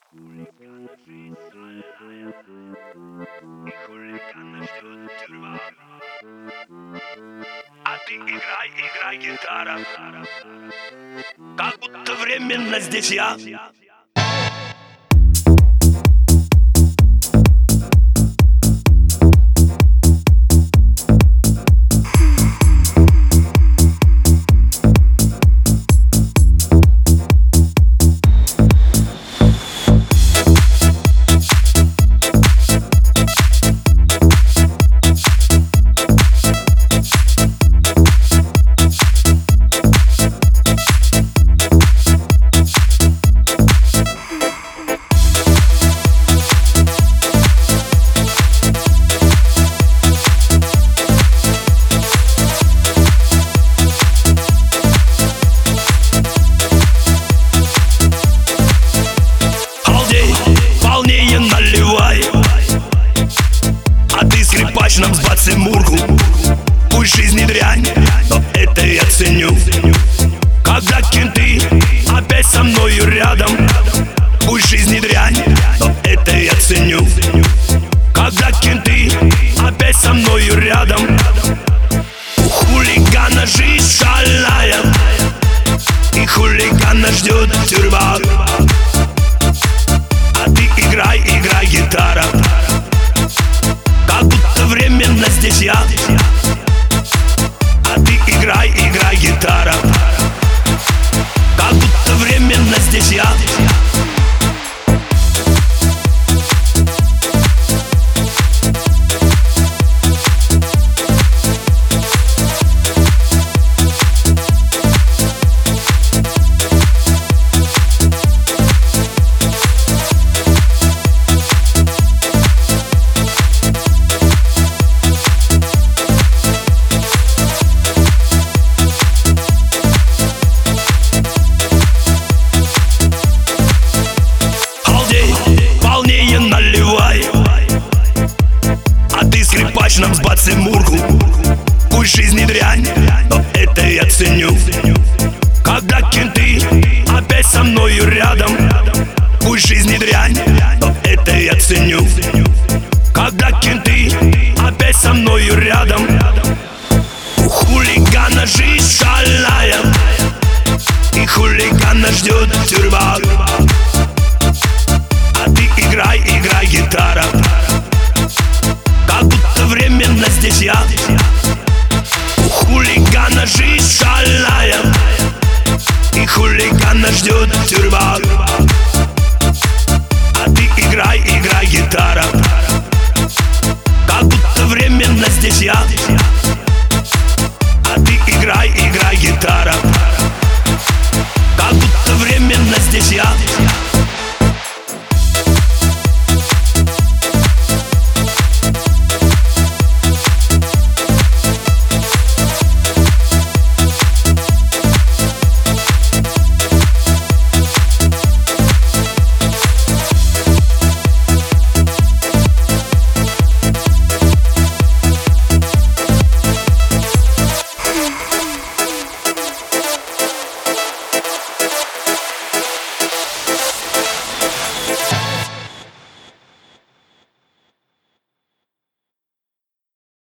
Хулигана жизнь шальная, и хулигана ждет тюрьма. А ты играй, играй, гитара, как будто временно здесь я. Наливай, а ты скрипач, нам сбацай мурку. Пусть жизнь не дрянь, но это я ценю. Когда кенты опять со мною рядом, пусть жизнь не дрянь, но это я ценю. Когда кенты опять со мною рядом, у хулигана жизнь шальная, и хулигана ждет тюрьма. Играй, играй, гитара, как будто временно здесь я. А ты играй, играй, гитара, как будто временно здесь я. Наливай, а ты скрипач, нам сбацай мурку. Пусть жизнь не дрянь, но это я ценю. Когда кенты опять со мною рядом, пусть жизнь не дрянь, но это я ценю. Когда кенты опять со мною рядом, у хулигана жизнь шальная, и хулигана ждет тюрьма.